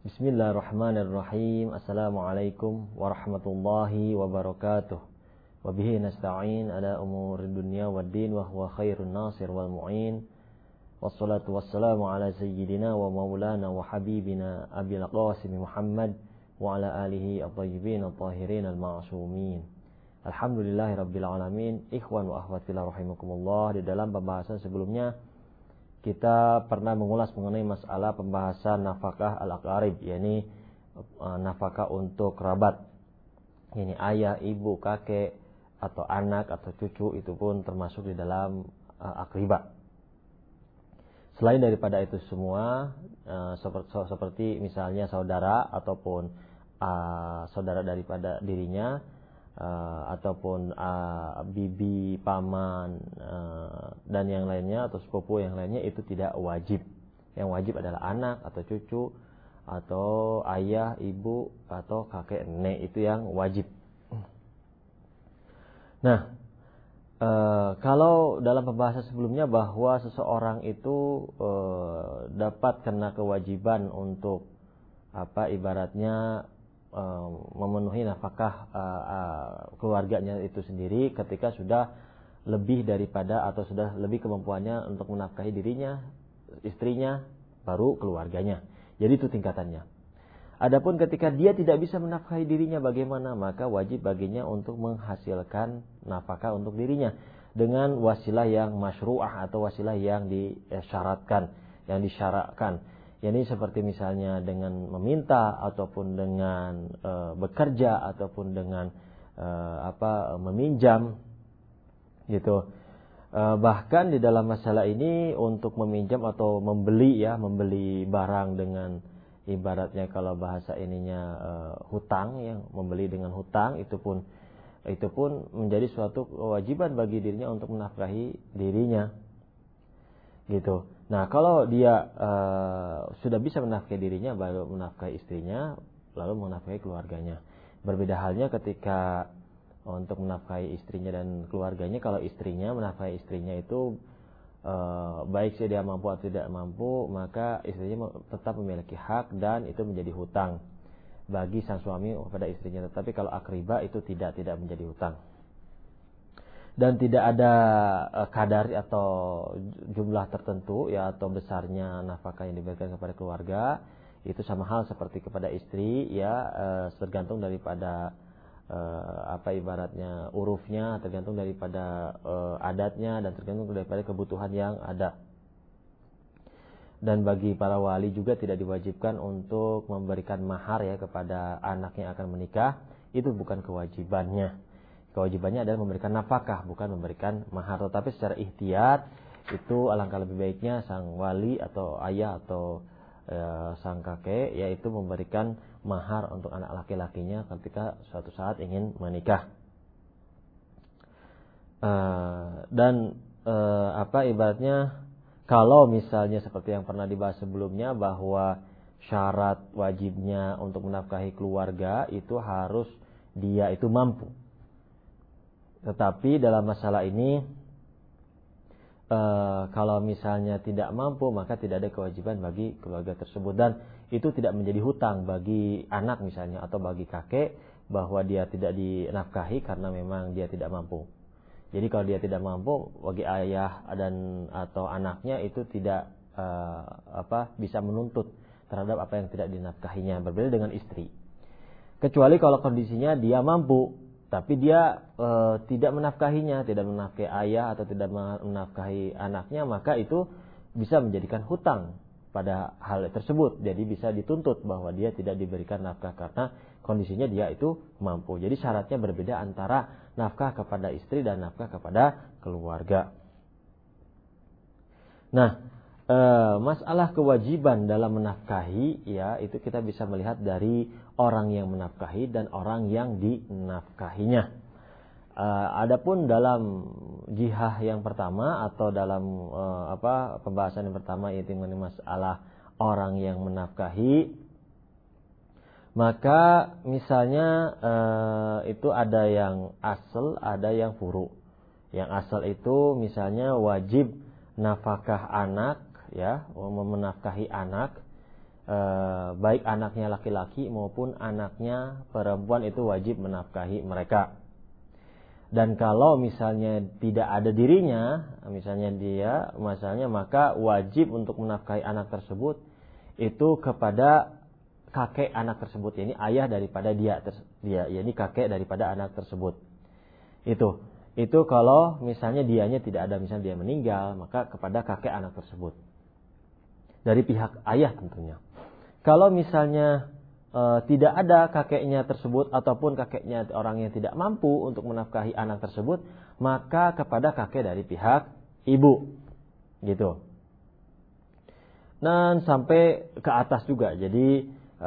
Bismillahirrahmanirrahim. Assalamualaikum warahmatullahi wabarakatuh. Wabihi nasta'in ala umuri dunya waddin wa huwa khairun nasir wal mu'in. Wassalatu wassalamu ala sayyidina wa maulana wa habibina Abil Qasim Muhammad wa ala alihi at-tayyibin at-tahirin al-ma'sumin. Alhamdulillahi rabbil alamin. Ikhwan wa akhwat fillah rahimakumullah. Di dalam pembahasan sebelumnya kita pernah mengulas mengenai masalah pembahasan nafkah al-aqarib, yakni nafkah untuk kerabat, yakni ayah, ibu, kakek, atau anak, atau cucu, itu pun termasuk di dalam akribah. Selain daripada itu semua, seperti misalnya saudara ataupun saudara daripada dirinya, ataupun bibi, paman, dan yang lainnya, atau sepupu yang lainnya, itu tidak wajib. Yang wajib adalah anak atau cucu atau ayah, ibu atau kakek, nenek, itu yang wajib. Nah, kalau dalam pembahasan sebelumnya bahwa seseorang itu dapat kena kewajiban untuk ibaratnya memenuhi nafkah keluarganya itu sendiri ketika sudah lebih daripada atau sudah lebih kemampuannya untuk menafkahi dirinya, istrinya, baru keluarganya. Jadi itu tingkatannya. Adapun ketika dia tidak bisa menafkahi dirinya, bagaimana? Maka wajib baginya untuk menghasilkan nafkah untuk dirinya dengan wasilah yang masyru'ah atau wasilah yang disyaratkan, yang disyaratkan. Yani seperti misalnya dengan meminta ataupun dengan bekerja ataupun dengan meminjam gitu. Bahkan di dalam masalah ini untuk meminjam atau membeli barang dengan ibaratnya kalau bahasa ininya hutang, yang membeli dengan hutang, itu pun menjadi suatu kewajiban bagi dirinya untuk menafkahi dirinya gitu. Nah, kalau dia sudah bisa menafkahi dirinya, baru menafkahi istrinya, lalu menafkahi keluarganya. Berbeda halnya ketika untuk menafkahi istrinya dan keluarganya. Kalau istrinya, menafkahi istrinya itu baik dia mampu atau tidak mampu, maka istrinya tetap memiliki hak dan itu menjadi hutang bagi sang suami kepada istrinya. Tetapi kalau akribah itu tidak menjadi hutang. Dan tidak ada kadar atau jumlah tertentu atau besarnya nafkah yang diberikan kepada keluarga. Itu sama hal seperti kepada istri, tergantung daripada ibaratnya urufnya, tergantung daripada adatnya, dan tergantung daripada kebutuhan yang ada. Dan bagi para wali juga tidak diwajibkan untuk memberikan mahar kepada anak yang akan menikah. Itu bukan kewajibannya. Kewajibannya adalah memberikan nafkah, bukan memberikan mahar. Tetapi secara ikhtiyat, itu alangkah lebih baiknya sang wali atau ayah atau sang kakek, yaitu memberikan mahar untuk anak laki-lakinya ketika suatu saat ingin menikah. Ibaratnya kalau misalnya seperti yang pernah dibahas sebelumnya, bahwa syarat wajibnya untuk menafkahi keluarga itu harus dia itu mampu. Tetapi dalam masalah ini, kalau misalnya tidak mampu, maka tidak ada kewajiban bagi keluarga tersebut. Dan itu tidak menjadi hutang bagi anak misalnya, atau bagi kakek, bahwa dia tidak dinafkahi karena memang dia tidak mampu. Jadi kalau dia tidak mampu, bagi ayah dan atau anaknya itu tidak bisa menuntut terhadap apa yang tidak dinafkahinya. Berbeda dengan istri. Kecuali kalau kondisinya dia mampu, tapi dia tidak menafkahinya, tidak menafkahi ayah atau tidak menafkahi anaknya, maka itu bisa menjadikan hutang pada hal tersebut. Jadi bisa dituntut bahwa dia tidak diberikan nafkah karena kondisinya dia itu mampu. Jadi syaratnya berbeda antara nafkah kepada istri dan nafkah kepada keluarga. Nah, masalah kewajiban dalam menafkahi, itu kita bisa melihat dari orang yang menafkahi dan orang yang dinafkahinya. Adapun dalam jihah yang pertama atau dalam pembahasan yang pertama, yaitu mengenai masalah orang yang menafkahi, maka misalnya itu ada yang asal, ada yang furu. Yang asal itu misalnya wajib nafkah anak, menafkahi anak baik anaknya laki-laki maupun anaknya perempuan itu wajib menafkahi mereka. Dan kalau misalnya tidak ada dirinya, maka wajib untuk menafkahi anak tersebut itu kepada kakek anak tersebut, yakni ayah daripada dia, yakni kakek daripada anak tersebut. Itu kalau misalnya dianya tidak ada, misalnya dia meninggal, maka kepada kakek anak tersebut dari pihak ayah tentunya. Kalau misalnya tidak ada kakeknya tersebut ataupun kakeknya orang yang tidak mampu untuk menafkahi anak tersebut, maka kepada kakek dari pihak ibu, gitu. Dan sampai ke atas juga. Jadi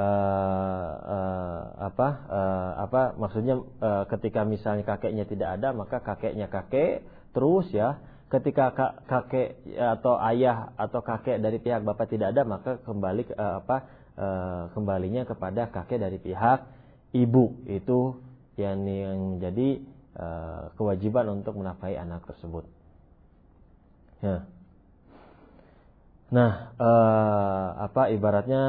maksudnya ketika misalnya kakeknya tidak ada, maka kakeknya kakek terus ya. Ketika kakek atau ayah atau kakek dari pihak bapak tidak ada, maka kembali kembalinya kepada kakek dari pihak ibu. Itu yang menjadi kewajiban untuk menafkahi anak tersebut. Ya. Nah, ibaratnya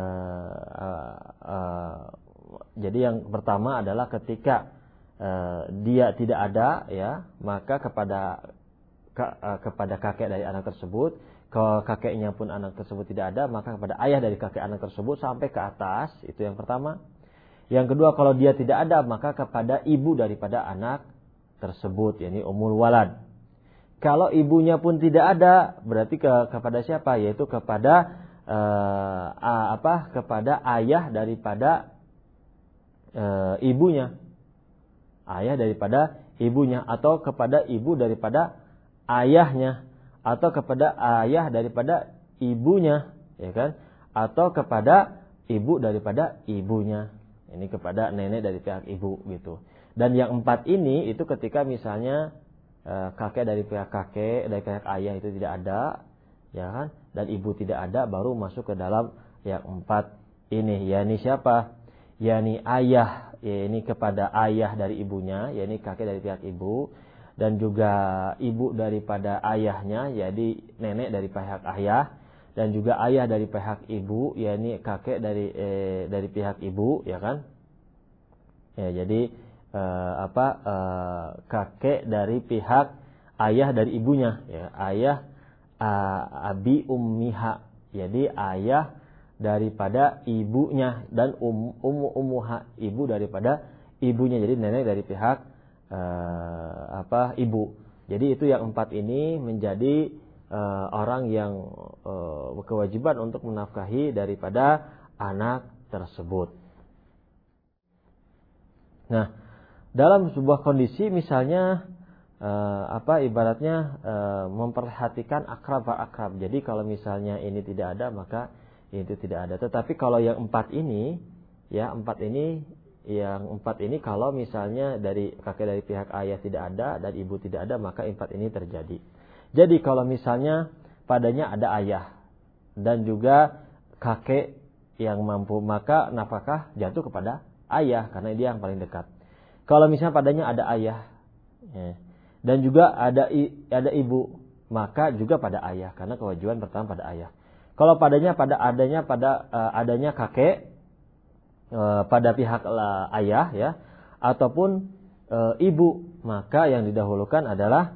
jadi yang pertama adalah ketika dia tidak ada, ya, maka kepada kakek dari anak tersebut. Kalau kakeknya pun anak tersebut tidak ada, maka kepada ayah dari kakek anak tersebut sampai ke atas. Itu yang pertama. Yang kedua, kalau dia tidak ada, maka kepada ibu daripada anak tersebut, yakni ummul walad. Kalau ibunya pun tidak ada, berarti kepada siapa? Yaitu kepada kepada ayah daripada ibunya. Ayah daripada ibunya, atau kepada ibu daripada ayahnya, atau kepada ayah daripada ibunya, ya kan? Atau kepada ibu daripada ibunya. Ini kepada nenek dari pihak ibu, gitu. Dan yang empat ini itu ketika misalnya kakek dari pihak ayah itu tidak ada, ya kan? Dan ibu tidak ada, baru masuk ke dalam yang empat ini. Yani siapa? Yani ayah, ini kepada ayah dari ibunya, yani kakek dari pihak ibu. Dan juga ibu daripada ayahnya, jadi nenek dari pihak ayah, dan juga ayah dari pihak ibu, yakni kakek dari pihak ibu, ya kan? Ya, jadi kakek dari pihak ayah dari ibunya, ya, ayah abi ummiha, jadi ayah daripada ibunya, dan ummuha, ibu daripada ibunya, jadi nenek dari pihak ibu. Jadi itu yang empat ini menjadi orang yang berkewajiban untuk menafkahi daripada anak tersebut. Nah, dalam sebuah kondisi misalnya ibaratnya memperhatikan akrab. Jadi kalau misalnya ini tidak ada, maka itu tidak ada. Tetapi kalau yang empat ini kalau misalnya dari kakek dari pihak ayah tidak ada dan ibu tidak ada, maka empat ini terjadi. Jadi kalau misalnya padanya ada ayah dan juga kakek yang mampu, maka nafkah jatuh kepada ayah karena dia yang paling dekat. Kalau misalnya padanya ada ayah, ya, dan juga ada ibu, maka juga pada ayah karena kewajiban pertama pada ayah. Kalau adanya kakek pada pihak ayah, ya, ataupun ibu, maka yang didahulukan adalah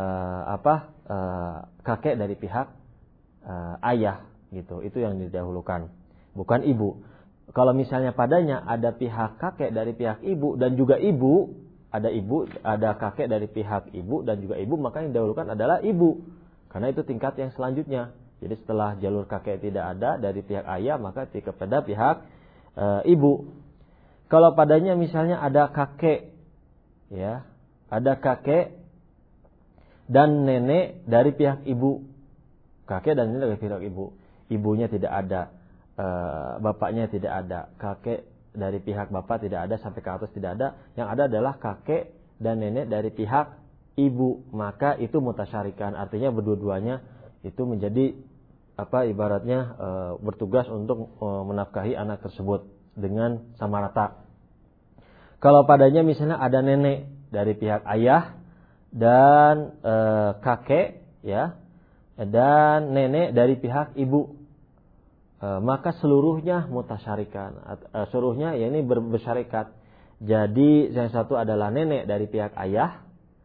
kakek dari pihak ayah, gitu. Itu yang didahulukan, bukan ibu. Kalau misalnya padanya ada pihak kakek dari pihak ibu dan juga ibu, ada kakek dari pihak ibu dan juga ibu, maka yang didahulukan adalah ibu, karena itu tingkat yang selanjutnya. Jadi setelah jalur kakek tidak ada dari pihak ayah, maka kepada pihak ibu. Kalau padanya misalnya ada kakek, ya, ada kakek dan nenek dari pihak ibu, kakek dan nenek dari pihak ibu, ibunya tidak ada, bapaknya tidak ada, kakek dari pihak bapak tidak ada, sampai ke atas tidak ada, yang ada adalah kakek dan nenek dari pihak ibu, maka itu mutasyarikan, artinya berdua-duanya itu menjadi ibaratnya bertugas untuk menafkahi anak tersebut dengan sama rata. Kalau padanya misalnya ada nenek dari pihak ayah dan kakek, ya, dan nenek dari pihak ibu, maka seluruhnya mutasyarikan, seluruhnya yakni bersyarikat. Jadi yang satu adalah nenek dari pihak ayah,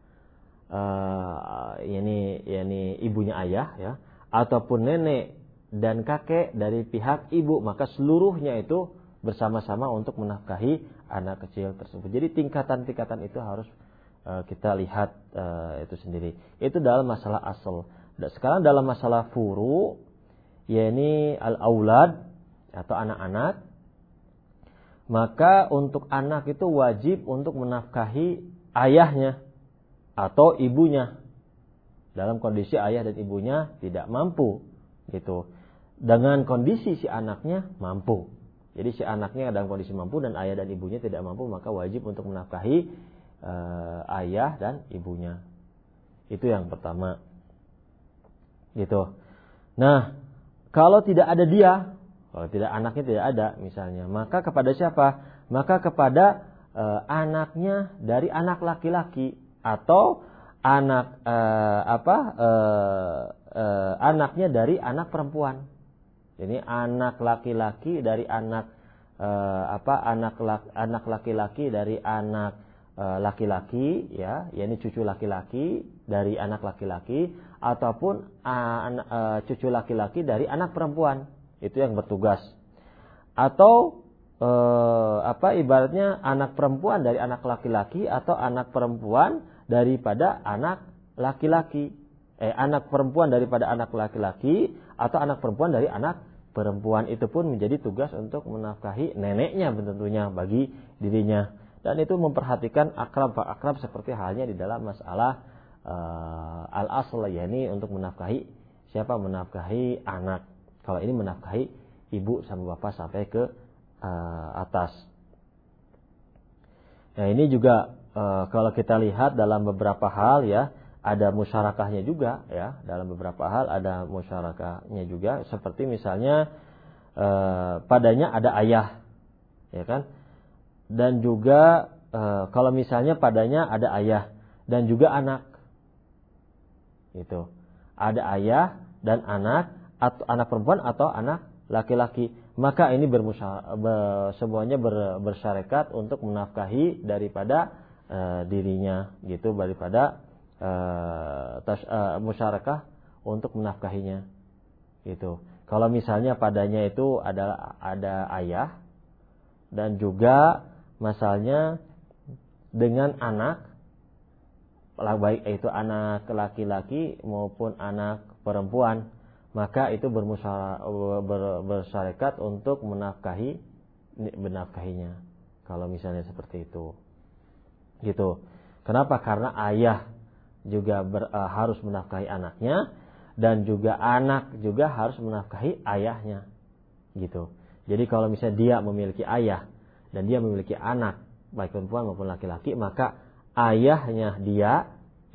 yakni ibunya ayah, ya, ataupun nenek dan kakek dari pihak ibu, maka seluruhnya itu bersama-sama untuk menafkahi anak kecil tersebut. Jadi tingkatan-tingkatan itu harus kita lihat itu sendiri. Itu dalam masalah asal. Sekarang dalam masalah furu, yakni al-aulad atau anak-anak, maka untuk anak itu wajib untuk menafkahi ayahnya atau ibunya dalam kondisi ayah dan ibunya tidak mampu, gitu. Dengan kondisi si anaknya mampu. Jadi si anaknya dalam kondisi mampu dan ayah dan ibunya tidak mampu, maka wajib untuk menafkahi ayah dan ibunya. Itu yang pertama. Gitu. Nah, kalau tidak ada dia, kalau tidak anaknya tidak ada misalnya, maka kepada siapa? Maka kepada anaknya dari anak laki-laki atau anak anaknya dari anak perempuan. Jadi anak laki-laki dari anak anak laki-laki dari anak laki-laki, ya, yakni cucu laki-laki dari anak laki-laki, ataupun cucu laki-laki dari anak perempuan, itu yang bertugas. Atau ibaratnya anak perempuan dari anak laki-laki atau anak perempuan daripada anak laki-laki, anak perempuan daripada anak laki-laki atau anak perempuan dari anak perempuan, itu pun menjadi tugas untuk menafkahi neneknya tentunya bagi dirinya. Dan itu memperhatikan akrab seperti halnya di dalam masalah al-asl, yakni untuk menafkahi siapa, menafkahi anak. Kalau ini menafkahi ibu sama bapak sampai ke atas. Nah, ini juga kalau kita lihat dalam beberapa hal, ya, ada musyarakahnya juga, ya, dalam beberapa hal ada musyarakahnya juga, seperti misalnya padanya ada ayah, ya kan? Dan juga kalau misalnya padanya ada ayah dan juga anak, itu ada ayah dan anak, atau anak perempuan atau anak laki-laki, maka ini semuanya bersyarekat untuk menafkahi daripada dirinya, gitu, daripada musyarakah untuk menafkahinya, gitu. Kalau misalnya padanya itu ada ayah dan juga masalahnya dengan anak, baik itu anak laki-laki maupun anak perempuan, maka itu bersyarekat untuk menafkahinya. Kalau misalnya seperti itu, gitu. Kenapa? Karena ayah juga harus menafkahi anaknya, dan juga anak juga harus menafkahi ayahnya, gitu. Jadi kalau misalnya dia memiliki ayah dan dia memiliki anak, baik perempuan maupun laki-laki, maka ayahnya dia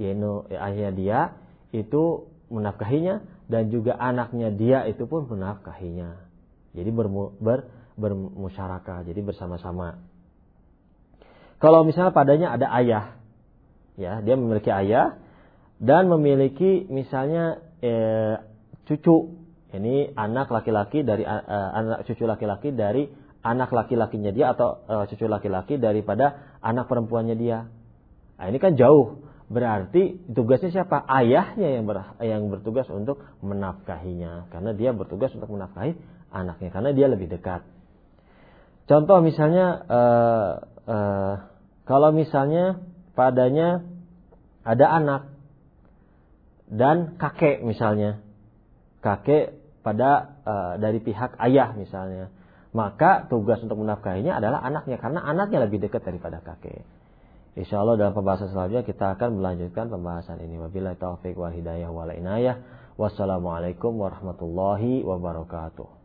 itu menafkahinya, dan juga anaknya dia itu pun menafkahinya. Jadi bermusyarakah, jadi bersama-sama. Kalau misalnya padanya ada ayah, ya, dia memiliki ayah dan memiliki misalnya cucu, ini anak laki-laki dari anak cucu laki-laki dari anak laki-lakinya dia, atau cucu laki-laki daripada anak perempuannya dia. Nah, ini kan jauh, berarti tugasnya siapa? Ayahnya yang bertugas untuk menafkahinya, karena dia bertugas untuk menafkahi anaknya, karena dia lebih dekat. Contoh misalnya kalau misalnya padanya ada anak dan kakek, misalnya kakek pada dari pihak ayah misalnya, maka tugas untuk menafkahinya adalah anaknya, karena anaknya lebih dekat daripada kakek. Insyaallah dalam pembahasan selanjutnya kita akan melanjutkan pembahasan ini. Wabillahi taufiq wal hidayah wal inayah. Wassalamualaikum warahmatullahi wabarakatuh.